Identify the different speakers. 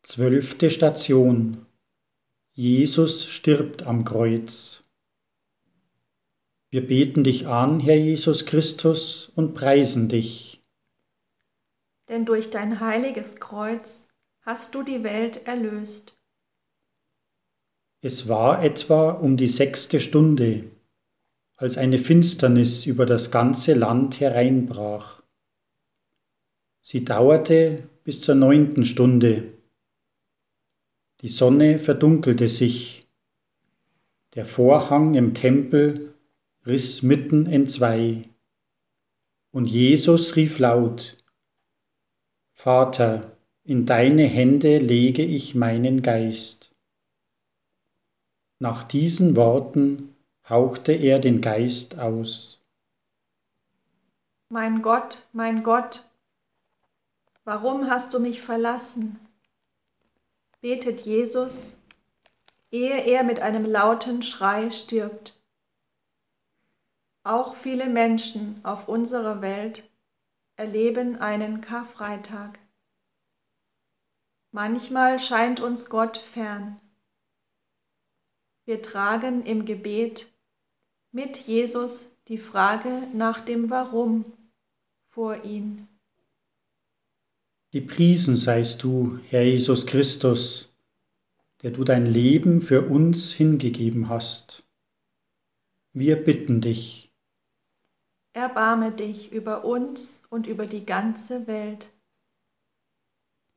Speaker 1: 12. Station. Jesus stirbt am Kreuz. Wir beten dich an, Herr Jesus Christus, und preisen dich.
Speaker 2: Denn durch dein heiliges Kreuz hast du die Welt erlöst.
Speaker 1: Es war etwa um die 6. Stunde, als eine Finsternis über das ganze Land hereinbrach. Sie dauerte bis zur 9. Stunde. Die Sonne verdunkelte sich. Der Vorhang im Tempel riss mitten entzwei. Und Jesus rief laut: Vater, in deine Hände lege ich meinen Geist. Nach diesen Worten hauchte er den Geist aus.
Speaker 2: Mein Gott, warum hast du mich verlassen? Betet Jesus, ehe er mit einem lauten Schrei stirbt. Auch viele Menschen auf unserer Welt erleben einen Karfreitag. Manchmal scheint uns Gott fern. Wir tragen im Gebet mit Jesus die Frage nach dem Warum vor ihn.
Speaker 1: Gepriesen seist du, Herr Jesus Christus, der du dein Leben für uns hingegeben hast. Wir bitten dich.
Speaker 2: Erbarme dich über uns und über die ganze Welt.